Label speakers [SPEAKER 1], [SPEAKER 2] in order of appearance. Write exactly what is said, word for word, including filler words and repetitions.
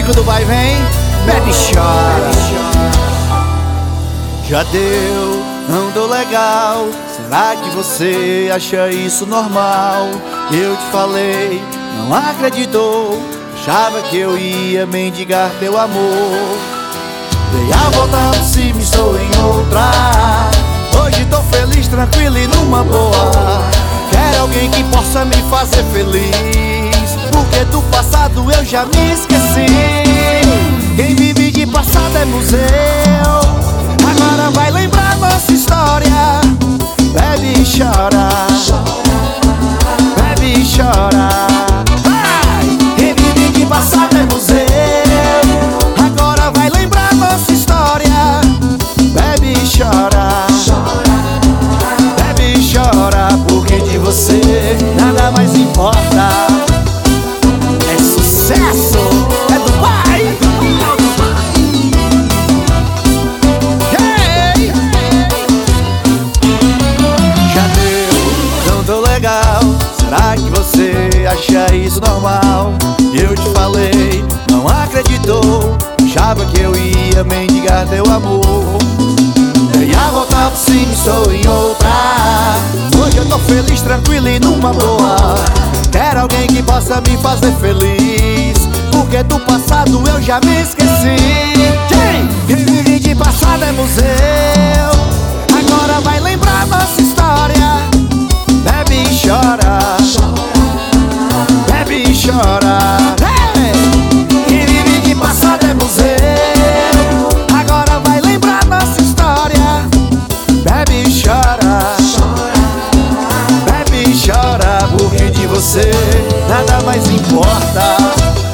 [SPEAKER 1] clássico do vai e vem, bebe e chora. Já deu, não tô legal. Será que você acha isso normal? Eu te falei, não acreditou. Achava que eu ia mendigar teu amor. Dei a volta por cima, estou em outra. Hoje tô feliz, tranquilo e numa boa. Quero alguém que possa me fazer feliz, porque do passado eu já me esqueci. Quem vive de passado é museu. Agora vai lembrar nossa história. Bebe e chora, bebe e chora. Vai! Quem vive de passado é museu. Agora vai lembrar nossa história. Bebe e chora, bebe e chora, porque de você nada mais importa. É sucesso, é do pai. Hey! Já deu, não tô legal. Será que você acha isso normal? Eu te falei, não acreditou. Achava que eu ia mendigar teu amor. Dei a volta por cima, estou em outra. Hoje eu tô feliz, tranquilo e numa boa. Quero alguém que possa me fazer feliz, porque do passado eu já me esqueci. Quem vive de passado é museu. Agora vai lembrar nossa história. Bebe e chora, bebe e chora. Hey! Quem vive de passado é museu. Agora vai lembrar nossa história. Bebe e chora, bebe e chora, porque de você nada mais importa.